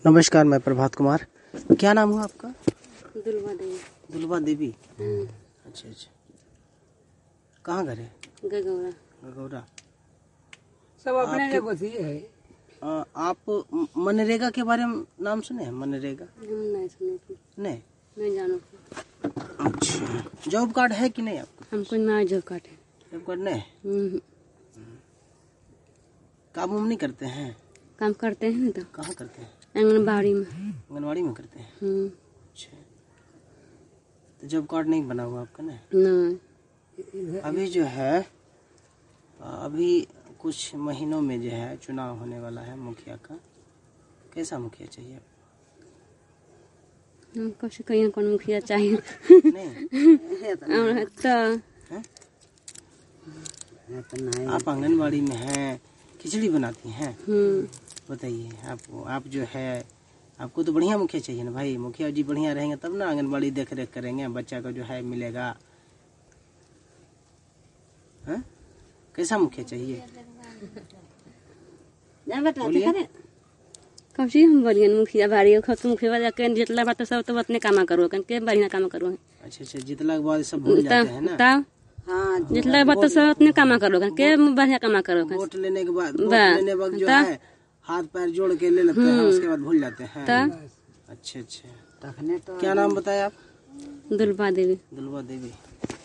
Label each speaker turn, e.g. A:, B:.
A: नमस्कार, मैं प्रभात कुमार। क्या नाम हुआ आपका?
B: दुलवा देवी।
A: दुलवा देवी। अच्छा अच्छा। कहाँ घर है?
B: गगौरा।
A: गगौरा।
C: सब अपने जगह है।
A: आप मनरेगा के बारे में नाम सुने हैं? मनरेगा
B: हम नहीं सुने थे।
A: नहीं
B: जानो।
A: अच्छा, जॉब कार्ड है कि नहीं आपको?
B: हमको ना जॉब कार्ड है।
A: जॉब कार्ड नहीं? काम उम नहीं करते हैं?
B: काम करते हैं ना। तो
A: कहाँ करते हैं?
B: आंगनबाड़ी में।
A: आंगनबाड़ी में करते हैं। अच्छा, तो जॉब कार्ड नहीं बना हुआ आपका?
B: नहीं।
A: अभी जो है, अभी कुछ महीनों में जो है चुनाव होने वाला है मुखिया का। कैसा मुखिया चाहिए?
B: हमको कहीं कौन मुखिया चाहिए?
A: नहीं
B: तो
A: आप आंगनबाड़ी में हैं, खिचड़ी बनाती हैं। बताइए, आप जो है, आपको तो बढ़िया मुखिया चाहिए ना भाई। मुखिया जी बढ़िया रहेंगे तब ना आंगनबाड़ी देख रेख करेंगे, बच्चा को जो है मिलेगा। हाँ? कैसा मुखिया चाहिए?
B: कब से हम बोलिए मुखिया बाड़ी खत मुखिया वाला के जितला बात सब तो अपने काम करो के बढ़िया काम करो।
A: अच्छा अच्छा, जितला के बाद सब भूल जाते हैं ना।
B: तब हाँ, जितला बात सब अपने काम करो के बढ़िया काम करो।
A: वोट लेने के बाद जो है हाथ पैर जोड़ के ले लेते हैं, उसके बाद भूल जाते हैं। अच्छा अच्छा। क्या नाम बताया आप?
B: दुलवा देवी।
A: दुलवा देवी।